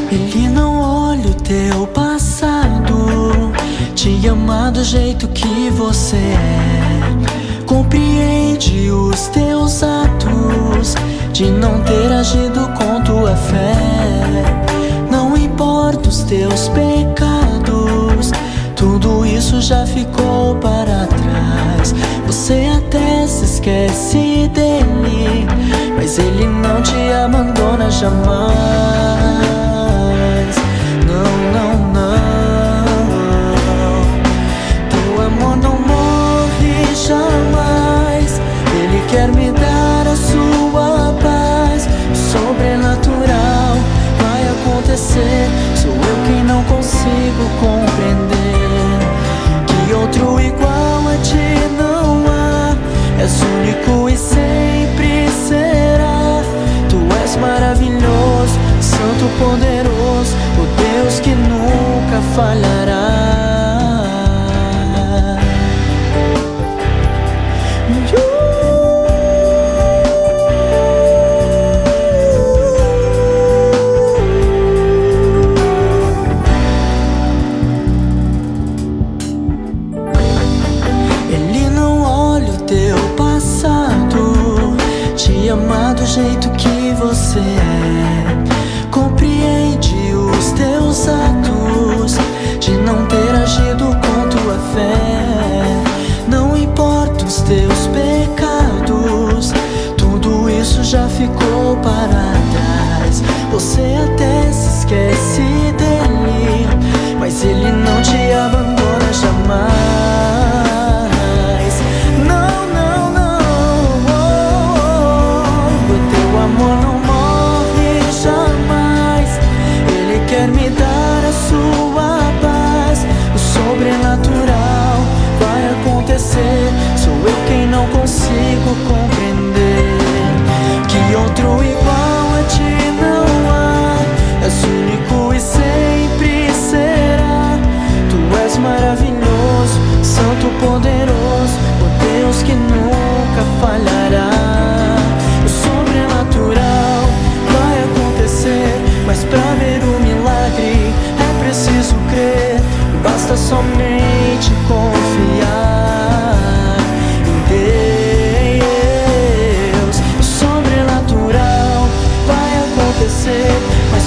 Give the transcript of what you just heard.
Ele não olha o teu passado, te ama do jeito que você é. Compreende os teus atos de não ter agido com tua fé. Não importa os teus pecados, tudo isso já ficou para trás. Você até se esquece dele, mas ele não te abandona jamais. Não, não, não. Teu amor não morre jamais. Ele quer me dar a sua paz. O sobrenatural vai acontecer. Sou eu quem não consigo compreender que outro igual a ti não há. És único e sempre será. Tu és maravilhoso, santo, poderoso, o Deus que nunca falhará. Ele não olha o teu passado, te ama do jeito que você é. Compreende os teus atos de não ter agido com tua fé. Não importa os teus pecados, tudo isso já ficou para trás. Você até se esquece dele, mas ele não te abandona jamais. Não, não, não. O teu amor não morre jamais. Ele quer me dar a sua paz. O sobrenatural vai acontecer. Sou eu quem não consigo compreender que outro igual a ti não há. És único e sempre será. Tu és maravilhoso, santo, poderoso, o Deus que nunca falhará. O sobrenatural vai acontecer, mas pra ver o milagre é preciso crer. Basta somente confiar em Deus. O sobrenatural vai acontecer,